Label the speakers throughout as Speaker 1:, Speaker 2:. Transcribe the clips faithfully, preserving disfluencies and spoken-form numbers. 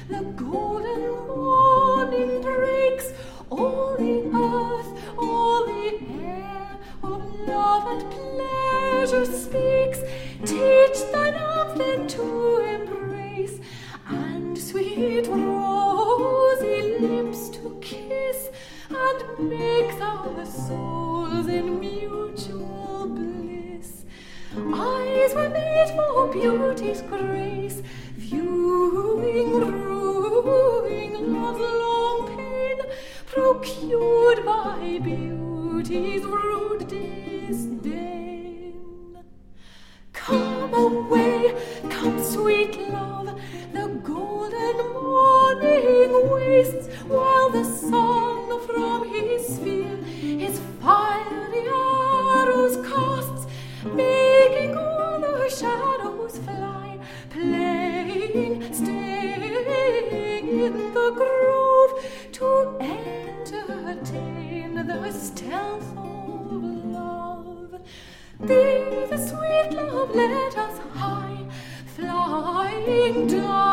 Speaker 1: the golden morning breaks. All the earth, all the air, of love and pleasure speaks. Teach thine arms then to embrace, and sweet rosy lips to kiss, and make our souls in mutual bliss. Eyes were made for beauty's grace, viewing, ruing love's long pain, procured by beauty's rude disdain. Come away, come sweet love, the golden morning wastes, while the sun from his sphere his fiery arrows casts, making all the shadows fly, playing, staying in the grove, to entertain the stealth of love. Thee, the sweet love, let us hie, flying,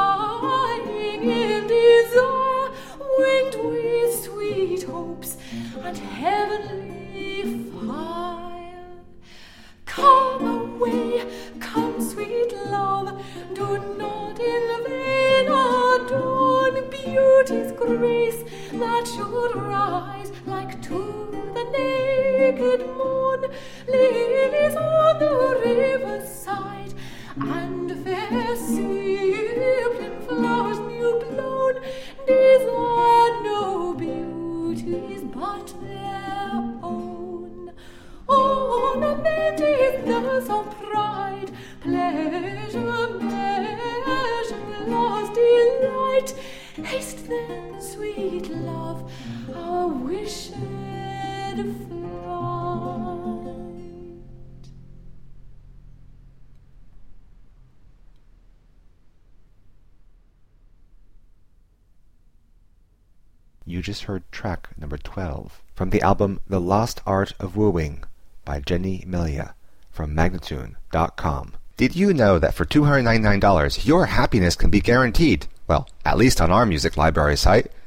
Speaker 1: dying in desire, winged with sweet hopes and heavenly fire. Come away, come sweet love, do not in vain adorn beauty's grace, that should rise like to the naked morn. Lilies on the river's side, and fair sibling flowers new blown, desire no beauties but their own. Ornament is thus of pride, pleasure, measure, love's delight. Haste then, sweet love, our wished flight.
Speaker 2: You just heard track number twelve from the album The Lost Art of Wooing by Jenny Melia from Magnatune dot com. Did you know that for two hundred ninety-nine dollars your happiness can be guaranteed? Well, at least on our music library site.